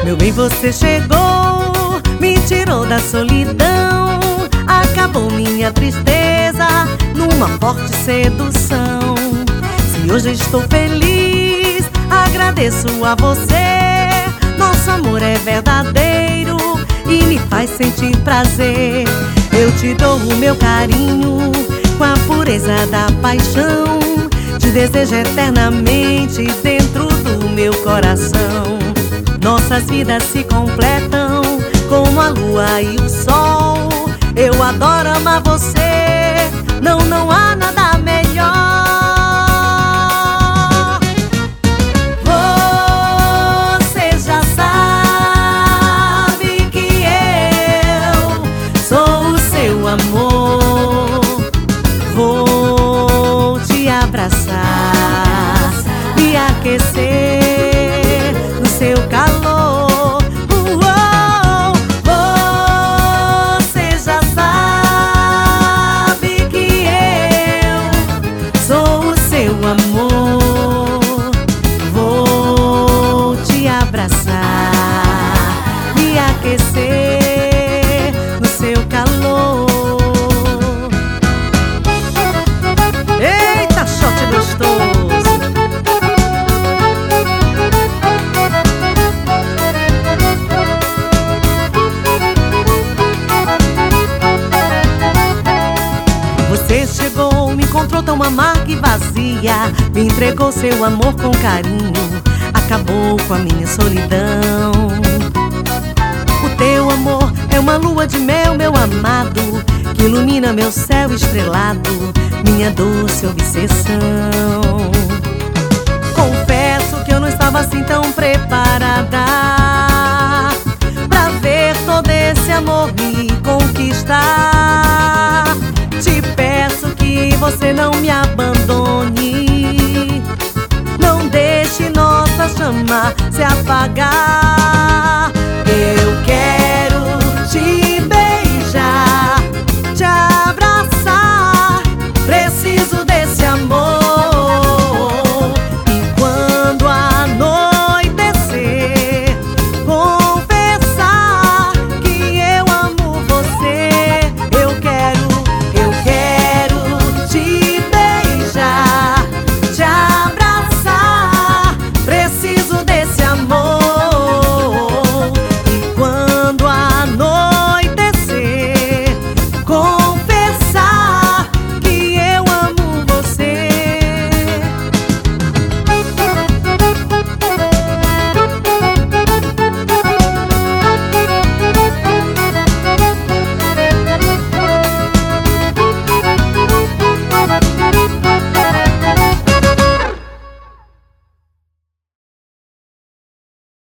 Meu bem, você chegou, me tirou da solidão, acabou minha tristeza numa forte sedução. Se hoje estou feliz, agradeço a você. Nosso amor é verdadeiro e me faz sentir prazer. Eu te dou o meu carinho com a pureza da paixão. Te desejo eternamente dentro do meu coração. Nossas vidas se completam como a lua e o sol. Eu adoro amar você, não há nada melhor. Você já sabe que eu sou o seu amor. Vou te abraçar, me aquecer no seu calor. Você já sabe que eu sou o seu amor. Vou te abraçar, me aquecer no seu calor. Eita, shot gostoso! Você chegou, me encontrou tão amarga e vazia, me entregou seu amor com carinho, acabou com a minha solidão. O teu amor é uma lua de mel, meu amado, que ilumina meu céu estrelado, minha doce obsessão. Confesso que eu não estava assim tão preparada pra ver todo esse amor me conquistar. Te peço que você não me abandone, não deixe nossa chama se apagar.